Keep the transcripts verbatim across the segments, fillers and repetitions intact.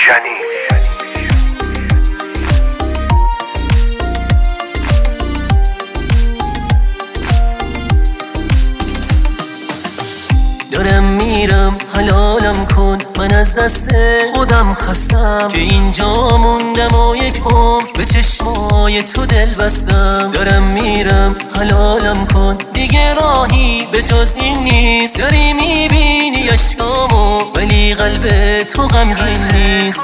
روشنی. دارم میرم حلالم کن، من از دست خودم خستم که اینجا موندم و یک عمر به چشمای تو دل بستم. دارم میرم حلالم کن، دیگه راهی به جز این نیست. داری میبینی اشکامو ولی قلب تو غمگین نیست.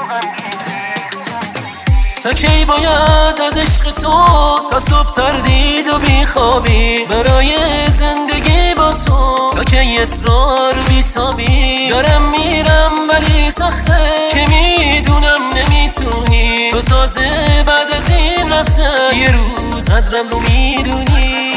تا کی باید از عشق تو تا صبح تردید و بیخوابی برای زندگی با تو؟ تا کی اصرار بیتابی؟ دارم میرم ولی سخته که میدونم نمیتونی. تو تازه بعد از این رفتن یه روز قدرم رو میدونی.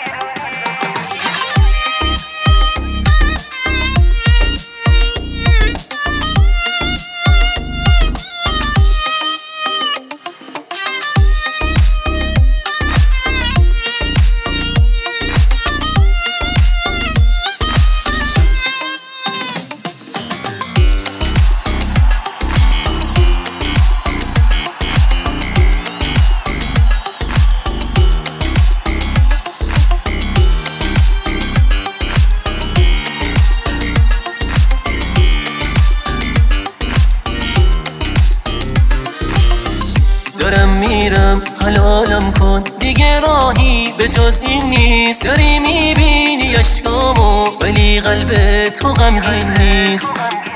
دارم میرم حلالم کن، دیگه راهی به جز این نیست. داری میبینی اشکامو ولی قلب تو غمگین نیست.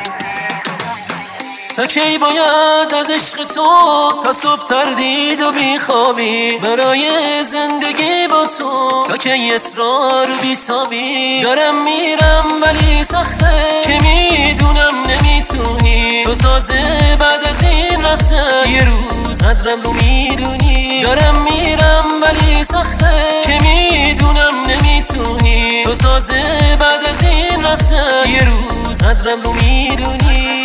تا کی باید از عشق تو تا صبح تردید و بیخوابی برای زندگی با تو؟ تا کی اصرار بیتابی؟ دارم میرم ولی سخته که میدونم نمیتونی. تو تازه بعد از این رفتن یه روز قدرم رو میدونی. دارم میرم ولی سخته که میدونم نمیتونی. تو تازه بعد از این رفتن یه روز قدرم رو میدونی.